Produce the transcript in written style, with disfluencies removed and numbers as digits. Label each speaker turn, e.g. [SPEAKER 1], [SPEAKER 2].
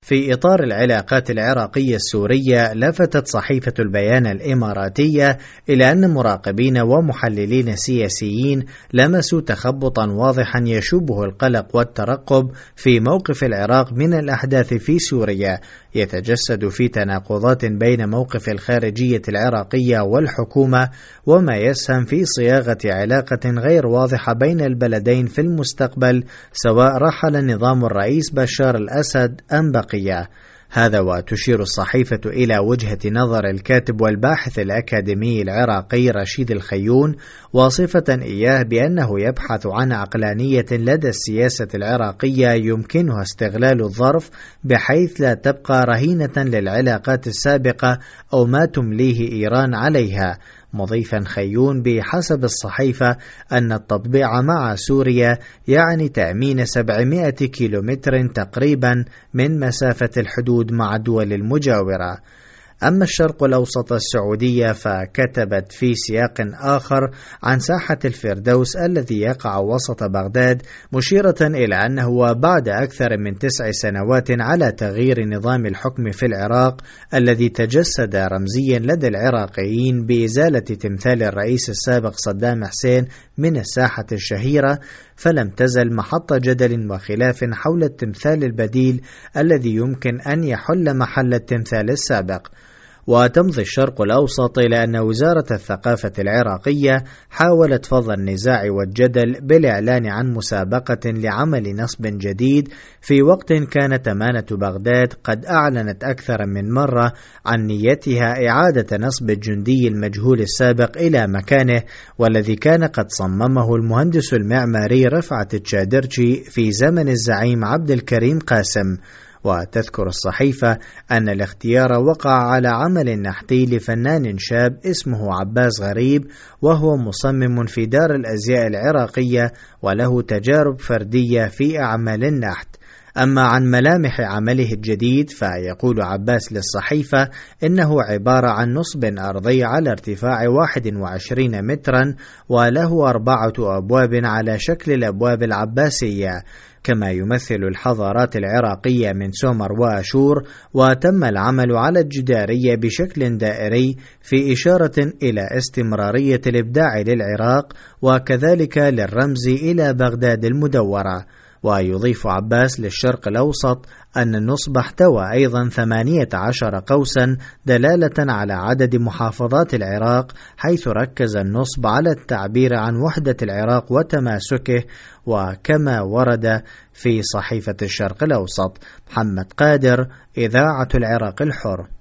[SPEAKER 1] في إطار العلاقات العراقية السورية، لفتت صحيفة البيان الإماراتية إلى أن مراقبين ومحللين سياسيين لمسوا تخبطا واضحا يشوبه القلق والترقب في موقف العراق من الأحداث في سوريا، يتجسد في تناقضات بين موقف الخارجية العراقية والحكومة، وما يسهم في صياغة علاقة غير واضحة بين البلدين في المستقبل، سواء رحل نظام الرئيس بشار الأسد أم بقية. هذا وتشير الصحيفة إلى وجهة نظر الكاتب والباحث الأكاديمي العراقي رشيد الخيون، واصفة إياه بأنه يبحث عن عقلانية لدى السياسة العراقية يمكنها استغلال الظرف بحيث لا تبقى رهينة للعلاقات السابقة أو ما تمليه إيران عليها، مضيفا خيون بحسب الصحيفة أن التطبيع مع سوريا يعني تأمين 700 كيلومتر تقريبا من مسافة الحدود مع الدول المجاورة. أما الشرق الأوسط السعودية فكتبت في سياق آخر عن ساحة الفردوس الذي يقع وسط بغداد، مشيرة إلى أنه بعد أكثر من 9 سنوات على تغيير نظام الحكم في العراق الذي تجسد رمزيا لدى العراقيين بإزالة تمثال الرئيس السابق صدام حسين من الساحة الشهيرة، فلم تزل محط جدل وخلاف حول التمثال البديل الذي يمكن أن يحل محل التمثال السابق. وتمضي الشرق الأوسط إلى أن وزارة الثقافة العراقية حاولت فض النزاع والجدل بالإعلان عن مسابقة لعمل نصب جديد، في وقت كانت أمانة بغداد قد أعلنت أكثر من مرة عن نيتها إعادة نصب الجندي المجهول السابق إلى مكانه، والذي كان قد صممه المهندس المعماري رفعت التشادرشي في زمن الزعيم عبد الكريم قاسم. وتذكر الصحيفة أن الاختيار وقع على عمل نحتي لفنان شاب اسمه عباس غريب، وهو مصمم في دار الأزياء العراقية وله تجارب فردية في أعمال النحت. أما عن ملامح عمله الجديد فيقول عباس للصحيفة إنه عبارة عن نصب أرضي على ارتفاع 21 مترا، وله 4 أبواب على شكل الأبواب العباسية، كما يمثل الحضارات العراقية من سومر وأشور، وتم العمل على الجدارية بشكل دائري في إشارة إلى استمرارية الإبداع للعراق وكذلك للرمز إلى بغداد المدورة. ويضيف عباس للشرق الأوسط أن النصب احتوى أيضا 18 قوسا دلالة على عدد محافظات العراق، حيث ركز النصب على التعبير عن وحدة العراق وتماسكه، وكما ورد في صحيفة الشرق الأوسط. محمد قادر، إذاعة العراق الحر.